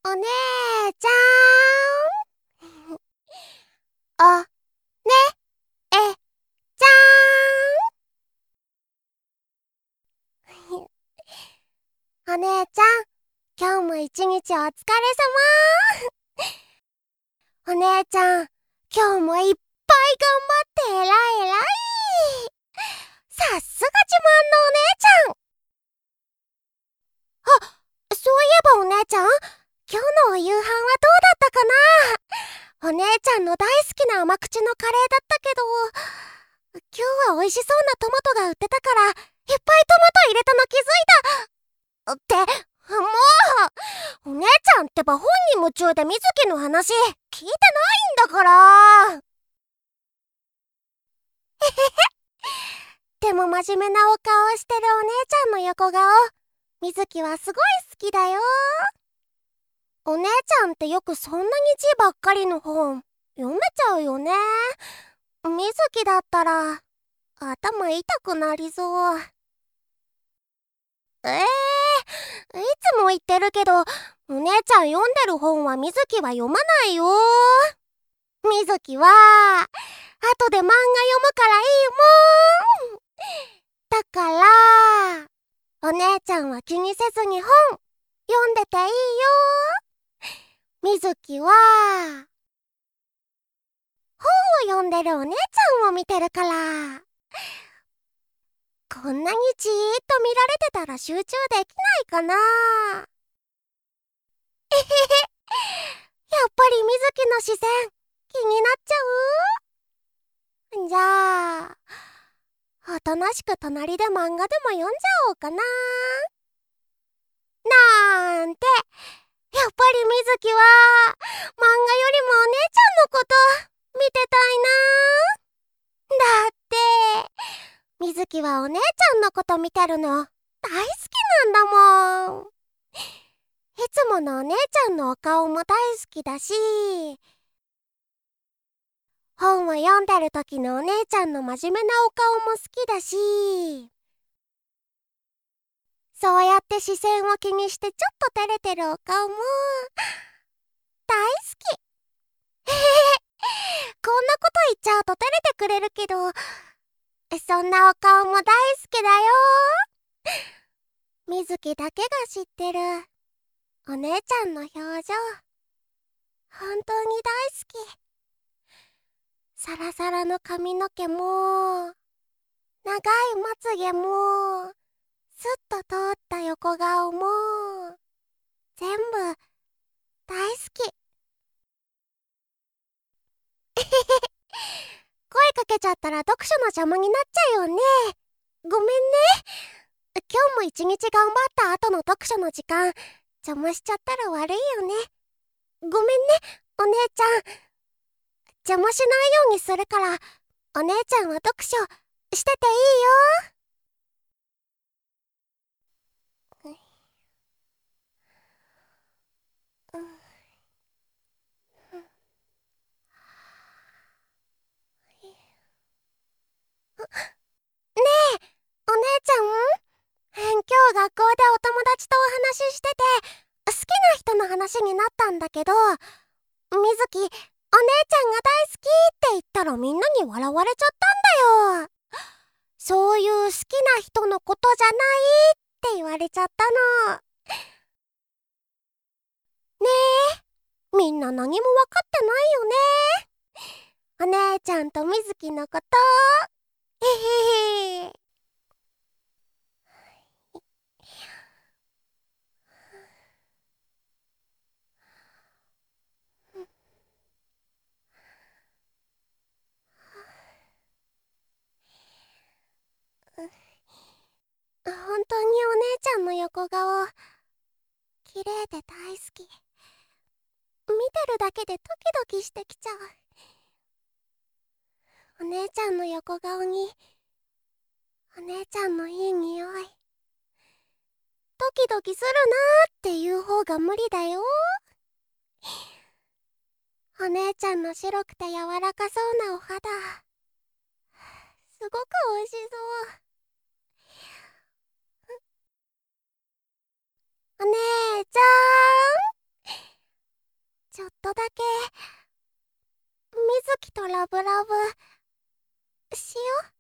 お姉ちゃん。おねえちゃん。お姉ちゃん、今日も一日お疲れ様。お姉ちゃん、今日もいっぱい頑張って偉い偉い。さすが自慢のお姉ちゃん。あ、そういえばお姉ちゃん、今日のお夕飯はどうだったかな。お姉ちゃんの大好きな甘口のカレーだったけど、今日は美味しそうなトマトが売ってたから、いっぱいトマト入れたの気づいた。ってもう、お姉ちゃんってば本に夢中で水木の話聞いてないんだから。でも真面目なお顔してるお姉ちゃんの横顔、水木はすごい好きだよ。お姉ちゃんってよくそんなに字ばっかりの本読めちゃうよね。水木だったら頭痛くなりそう。いつも言ってるけど、お姉ちゃん読んでる本は水木は読まないよ。水木は後で漫画読むからいいもん。だからお姉ちゃんは気にせずに本読んでていいよ。水木は本を読んでるお姉ちゃんを見てるから。こんなにじーっと見られてたら集中できないかな。やっぱり水木の視線気になっちゃう。じゃあおとなしく隣で漫画でも読んじゃおうかな。なんて、やっぱり水木は漫画よりもお姉ちゃんのこと見てたいな。だって水木はお姉ちゃんのこと見てるの大好きなんだもん。いつものお姉ちゃんのお顔も大好きだし、本を読んでる時のお姉ちゃんの真面目なお顔も好きだし、そうやって視線を気にしてちょっと照れてるお顔も大好き。こんなこと言っちゃうと照れてくれるけど、そんなお顔も大好きだよ。水木だけが知ってるお姉ちゃんの表情、本当に大好き。サラサラの髪の毛も長いまつげもスッと通った横顔も全部大好き。声かけちゃったら読書の邪魔になっちゃうよね。ごめんね。今日も一日頑張った後の読書の時間邪魔しちゃったら悪いよね。ごめんね、お姉ちゃん。邪魔しないようにするから、お姉ちゃんは読書してていいよ。ねえ、お姉ちゃん、今日学校でお友達とお話ししてて、好きな人の話になったんだけど、水木、お姉ちゃんが大好きって言ったらみんなに笑われちゃったんだよ。そういう好きな人のことじゃないって言われちゃったの。ねえ、みんな何も分かってないよね。お姉ちゃんと水木のこと。へへへ。本当にお姉ちゃんの横顔綺麗で大好き。見てるだけでドキドキしてきちゃう。お姉ちゃんの横顔にお姉ちゃんのいい匂い。ドキドキするなーっていう方が無理だよ。お姉ちゃんの白くて柔らかそうなお肌、すごく美味しそう。お姉ちゃん、 しよう。